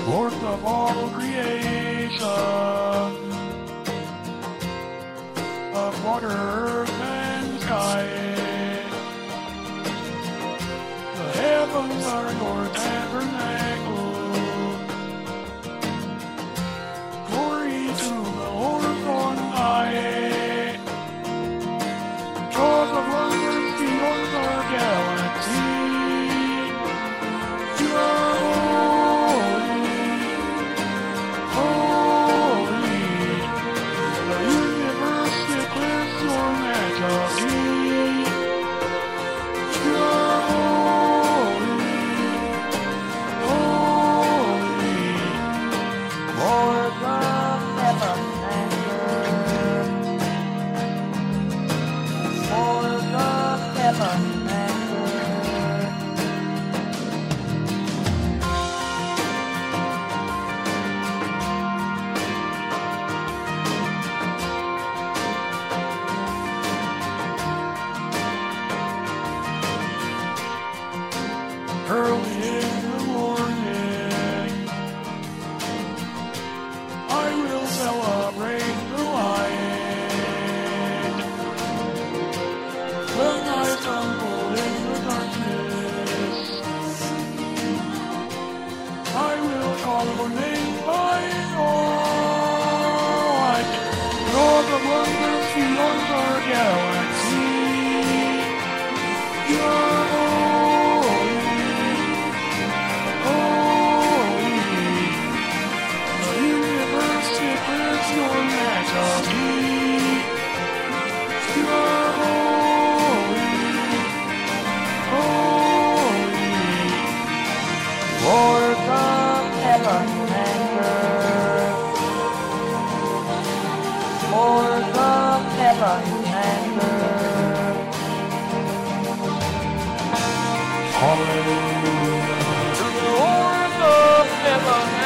Lord of all creation, of water, earth, and sky. The heavens are your tabernacle. Glory to the Lord on high. Draws of wonders beyond our galaxy. You are holy. The universe declares your majesty. You are holy. Lord of heaven and earth. Lord of heaven and earth. Early in the morning, I will celebrate the light. When I stumble in the darkness, I will call your name by night. All the wonders beyond our galaxy. You are your majesty. You are holy. Lord of heaven and earth. Lord of heaven and earth. Hallelujah. To the Lord of heaven